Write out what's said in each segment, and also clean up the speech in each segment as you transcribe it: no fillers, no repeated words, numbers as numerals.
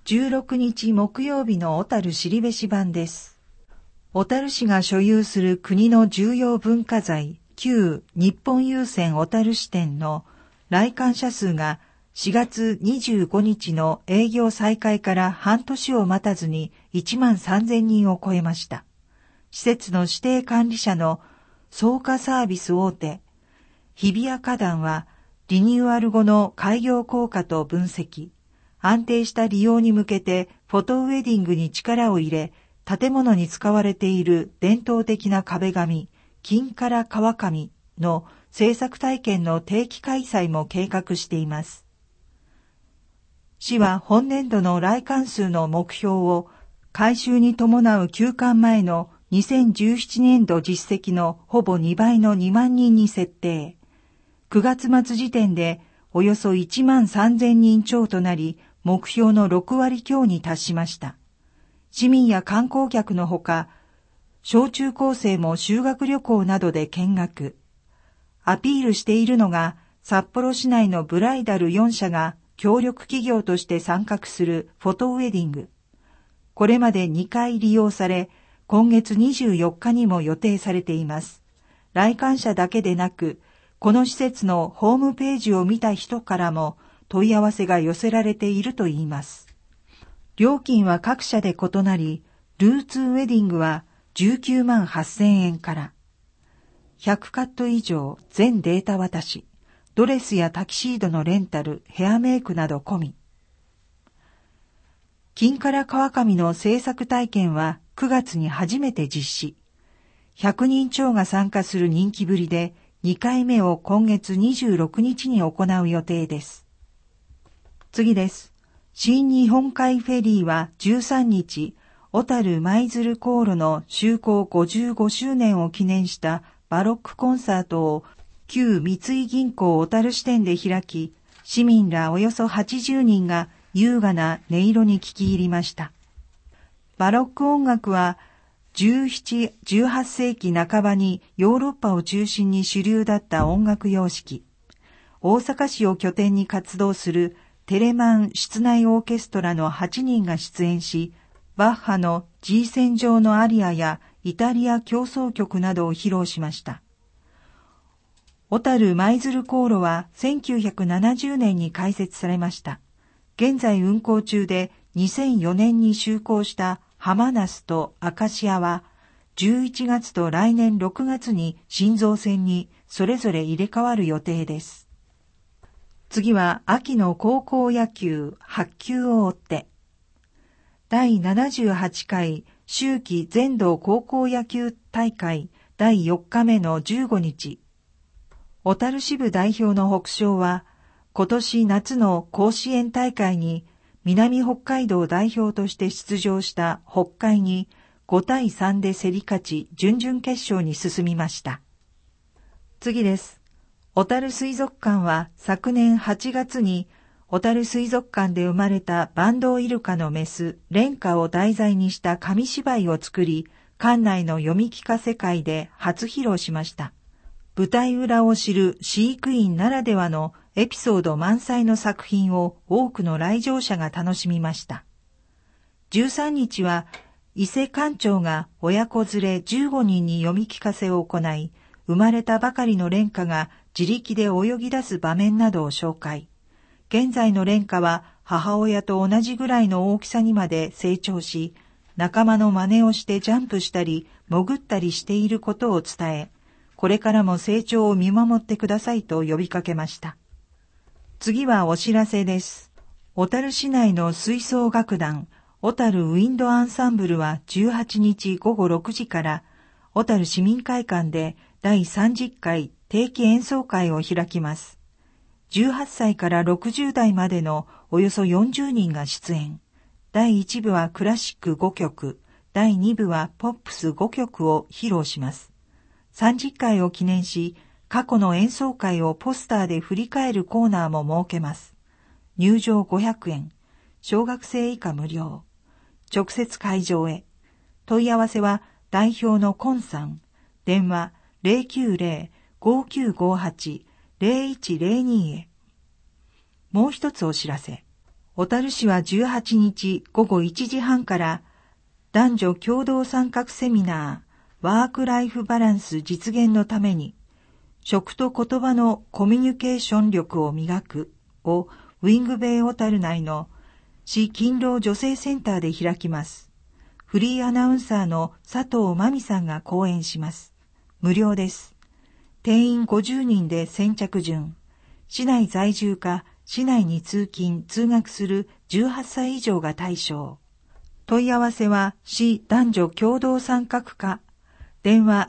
16日木曜日の小樽後べし版です。小樽市が所有する国の重要文化財、旧日本郵船小樽支店の来館者数が4月25日の営業再開から半年を待たずに1万3000人を超えました。施設の指定管理者の草加サービス大手、日比谷花壇はリニューアル後の開業効果と分析、安定した利用に向けてフォトウェディングに力を入れ、建物に使われている伝統的な壁紙、金唐川紙の制作体験の定期開催も計画しています。市は本年度の来館数の目標を改修に伴う休館前の2017年度実績のほぼ2倍の2万人に設定。9月末時点でおよそ1万3000人超となり、目標の6割強に達しました。市民や観光客のほか、小中高生も修学旅行などで見学。アピールしているのが、札幌市内のブライダル4社が協力企業として参画するフォトウェディング。これまで2回利用され、今月24日にも予定されています。来館者だけでなく、この施設のホームページを見た人からも問い合わせが寄せられているといいます。料金は各社で異なり、ルーツウェディングは19万8000円から、100カット以上全データ渡し、ドレスやタキシードのレンタル、ヘアメイクなど込み。金唐川紙の制作体験は9月に初めて実施。100人超が参加する人気ぶりで、2回目を今月26日に行う予定です。次です。新日本海フェリーは13日、小樽舞鶴航路の就航55周年を記念したバロックコンサートを旧三井銀行小樽支店で開き、市民らおよそ80人が優雅な音色に聞き入りました。バロック音楽は17、18世紀半ばにヨーロッパを中心に主流だった音楽様式。大阪市を拠点に活動するテレマン室内オーケストラの8人が出演し、バッハの G 線上のアリアやイタリア協奏曲などを披露しました。小樽舞鶴航路は1970年に開設されました。現在運行中で2004年に就航した浜那須と明石屋は11月と来年6月に新造船にそれぞれ入れ替わる予定です。次は秋の高校野球8球を追って。第78回秋季全道高校野球大会第4日目の15日。小樽支部代表の北昇は今年夏の甲子園大会に南北海道代表として出場した北海に5対3で競り勝ち準々決勝に進みました。次です。小樽水族館は昨年8月に小樽水族館で生まれたバンドウイルカのメス、レンカを題材にした紙芝居を作り、館内の読み聞かせ会で初披露しました。舞台裏を知る飼育員ならではのエピソード満載の作品を多くの来場者が楽しみました。13日は伊勢館長が親子連れ15人に読み聞かせを行い、生まれたばかりの蓮華が自力で泳ぎ出す場面などを紹介。現在の蓮華は母親と同じぐらいの大きさにまで成長し、仲間の真似をしてジャンプしたり潜ったりしていることを伝え、これからも成長を見守ってくださいと呼びかけました。次はお知らせです。小樽市内の吹奏楽団、小樽ウィンドアンサンブルは18日午後6時から、小樽市民会館で第30回定期演奏会を開きます。18歳から60代までのおよそ40人が出演。第1部はクラシック5曲、第2部はポップス5曲を披露します。30回を記念し、過去の演奏会をポスターで振り返るコーナーも設けます。入場500円、小学生以下無料。直接会場へ。問い合わせは代表のコンさん。電話 090-5958-0102 へ。もう一つお知らせ。 小樽市は18日午後1時半から男女共同参画セミナーワークライフバランス実現のために食と言葉のコミュニケーション力を磨くをウィングベイ小樽内の市勤労女性センターで開きます。フリーアナウンサーの佐藤真美さんが講演します。無料です。定員50人で先着順。市内在住か市内に通勤・通学する18歳以上が対象。問い合わせは市男女共同参画課。電話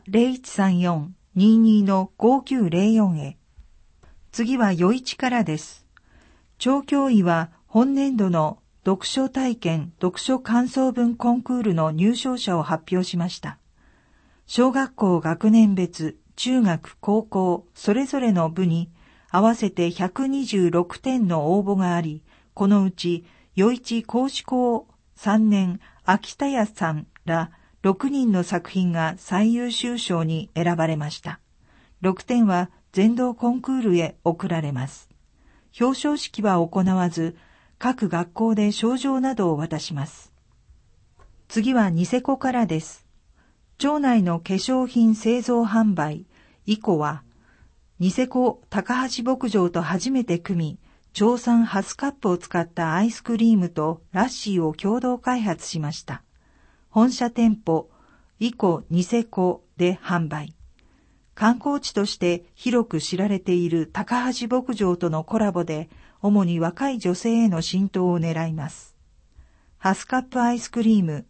0134-22-5904 へ。次は余市からです。町教委は本年度の読書体験・読書感想文コンクールの入賞者を発表しました。小学校学年別、中学、高校、それぞれの部に合わせて126点の応募があり、このうち余市高志校3年秋田屋さんら6人の作品が最優秀賞に選ばれました。6点は全道コンクールへ贈られます。表彰式は行わず、各学校で賞状などを渡します。次はニセコからです。町内の化粧品製造販売、イコは、ニセコ高橋牧場と初めて組み、町産ハスカップを使ったアイスクリームとラッシーを共同開発しました。本社店舗、イコニセコで販売。観光地として広く知られている高橋牧場とのコラボで、主に若い女性への浸透を狙います。ハスカップアイスクリーム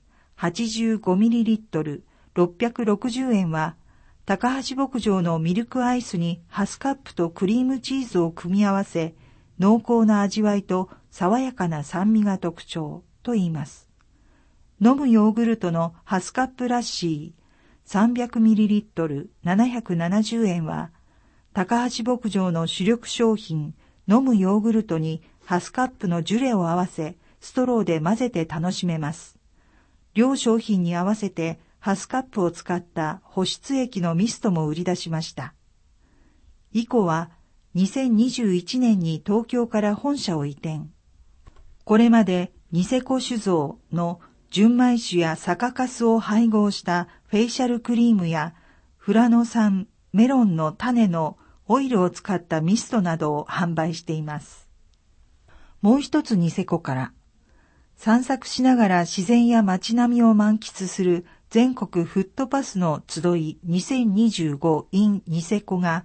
85ml 660円は、高橋牧場のミルクアイスにハスカップとクリームチーズを組み合わせ、濃厚な味わいと爽やかな酸味が特徴と言います。飲むヨーグルトのハスカップラッシー 300ml 770円は、高橋牧場の主力商品、飲むヨーグルトにハスカップのジュレを合わせ、ストローで混ぜて楽しめます。両商品に合わせてハスカップを使った保湿液のミストも売り出しました。イコは2021年に東京から本社を移転。これまでニセコ酒造の純米酒や酒粕を配合したフェイシャルクリームや富良野産メロンの種のオイルを使ったミストなどを販売しています。もう一つニセコから、散策しながら自然や街並みを満喫する全国フットパスの集い2025 in ニセコが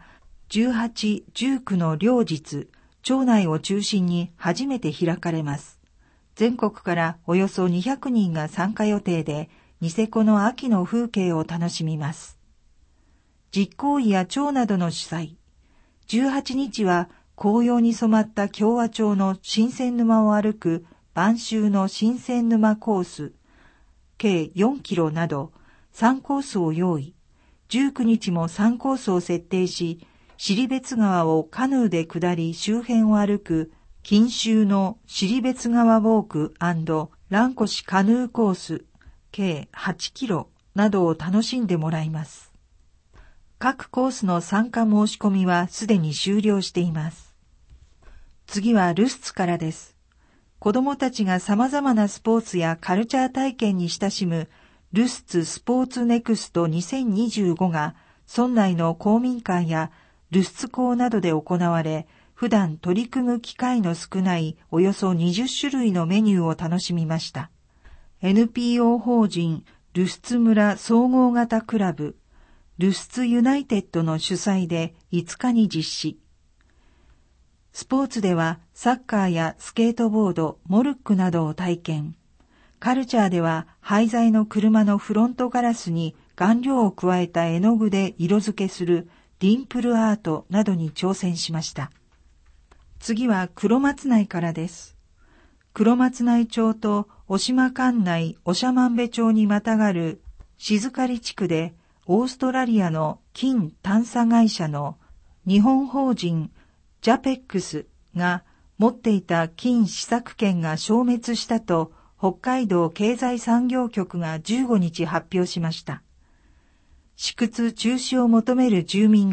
18、19の両日、町内を中心に初めて開かれます。全国からおよそ200人が参加予定で、ニセコの秋の風景を楽しみます。実行委や町などの主催。18日は紅葉に染まった共和町の新鮮沼を歩く晩秋の新鮮沼コース、計4キロなど3コースを用意。19日も3コースを設定し、尻別川をカヌーで下り周辺を歩く錦秋の尻別川ウォーク&蘭越カヌーコース、計8キロなどを楽しんでもらいます。各コースの参加申し込みはすでに終了しています。次はルスツからです。子どもたちが様々なスポーツやカルチャー体験に親しむルスツスポーツネクスト2025が村内の公民館やルスツ校などで行われ、普段取り組む機会の少ないおよそ20種類のメニューを楽しみました。NPO 法人ルスツ村総合型クラブルスツユナイテッドの主催で5日に実施。スポーツではサッカーやスケートボード、モルックなどを体験。カルチャーでは廃材の車のフロントガラスに顔料を加えた絵の具で色付けするディンプルアートなどに挑戦しました。次は黒松内からです。黒松内町と渡島管内長万部町にまたがる静刈地区でオーストラリアの金探査会社の日本法人ジャペックスが持っていた金試作権が消滅したと北海道経済産業局が15日発表しました。試掘中止を求める住民が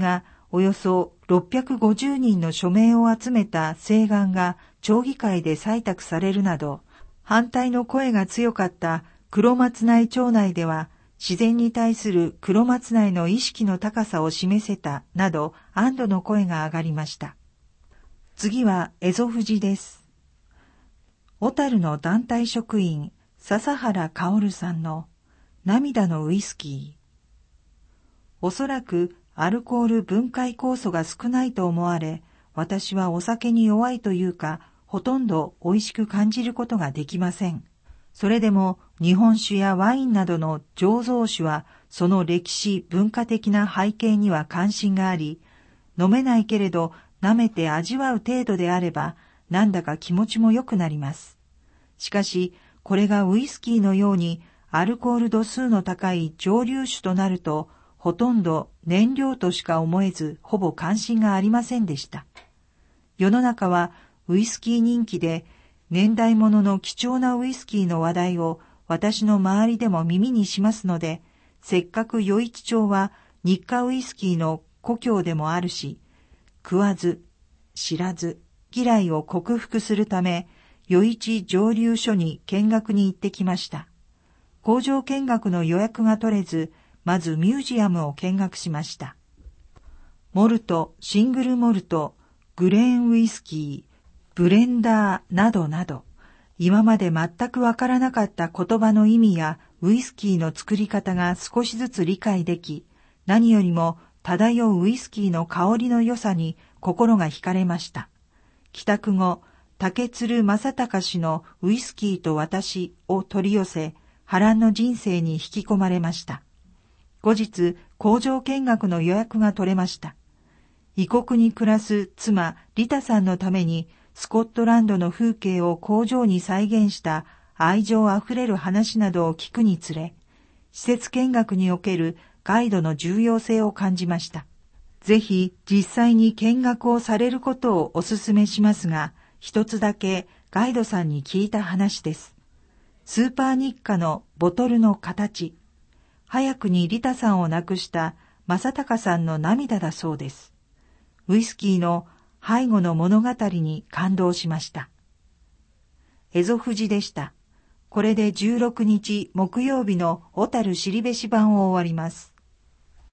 およそ650人の署名を集めた請願が町議会で採択されるなど、反対の声が強かった黒松内町内では、自然に対する黒松内の意識の高さを示せたなど安堵の声が上がりました。次は蝦夷富士です。小樽の団体職員笹原薫さんの涙のウイスキー。おそらくアルコール分解酵素が少ないと思われ、私はお酒に弱いというか、ほとんど美味しく感じることができません。それでも日本酒やワインなどの醸造酒はその歴史文化的な背景には関心があり、飲めないけれど舐めて味わう程度であればなんだか気持ちも良くなります。しかしこれがウイスキーのようにアルコール度数の高い蒸留酒となるとほとんど燃料としか思えずほぼ関心がありませんでした。世の中はウイスキー人気で年代物の貴重なウイスキーの話題を私の周りでも耳にしますので、せっかく余市町は日課ウイスキーの故郷でもあるし、食わず、知らず、嫌いを克服するため、余市蒸留所に見学に行ってきました。工場見学の予約が取れず、まずミュージアムを見学しました。モルト、シングルモルト、グレーンウイスキー、ブレンダーなどなど、今まで全くわからなかった言葉の意味やウイスキーの作り方が少しずつ理解でき、何よりも漂うウイスキーの香りの良さに心が惹かれました。帰宅後、竹鶴正隆氏のウイスキーと私を取り寄せ、波乱の人生に引き込まれました。後日、工場見学の予約が取れました。異国に暮らす妻リタさんのためにスコットランドの風景を工場に再現した愛情あふれる話などを聞くにつれ、施設見学におけるガイドの重要性を感じました。ぜひ実際に見学をされることをお勧めしますが、一つだけガイドさんに聞いた話です。スーパーニッカのボトルの形、早くにリタさんを亡くした正隆さんの涙だそうです。ウイスキーの背後の物語に感動しました。蝦夷富士でした。これで16日木曜日の小樽後志版を終わります。